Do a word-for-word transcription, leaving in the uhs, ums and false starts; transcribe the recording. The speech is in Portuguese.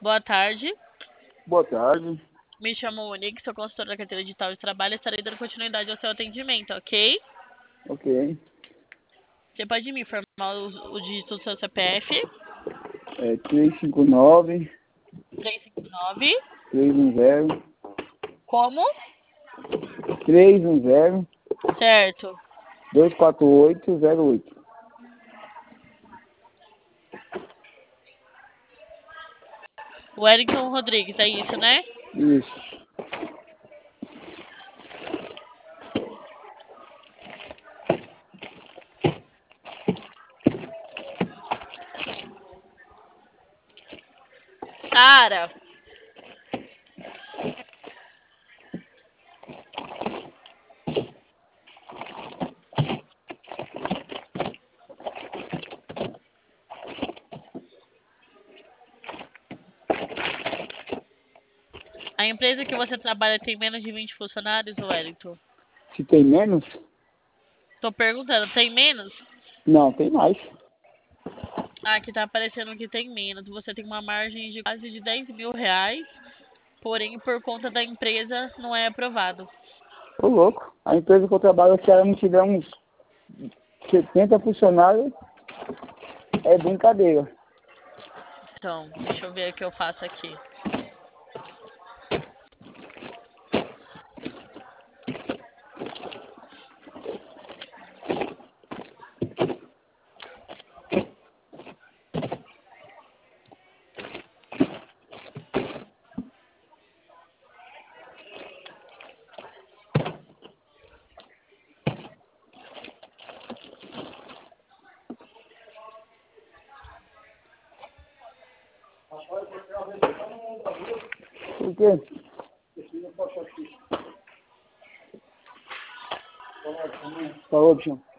Boa tarde. Boa tarde. Me chamo Monique, sou consultora da carteira digital de trabalho e estarei dando continuidade ao seu atendimento, ok? Ok. Você pode me informar o, o dígito do seu C P F? É três cinco nove, três cinco nove. três um zero, Como? três um zero, Certo. dois quatro oito zero oito. Wellington Rodrigues, é isso, né? Isso. Cara, a empresa que você trabalha tem menos de vinte funcionários, Wellington? Se tem menos? Tô perguntando, tem menos? Não, tem mais. Ah, aqui tá aparecendo que tem menos. Você tem uma margem de quase de dez mil reais, porém por conta da empresa não é aprovado. Ô louco. A empresa que eu trabalho, se ela não tiver uns setenta funcionários, é brincadeira. Então, deixa eu ver o que eu faço aqui. Por quê? Falou, bichão.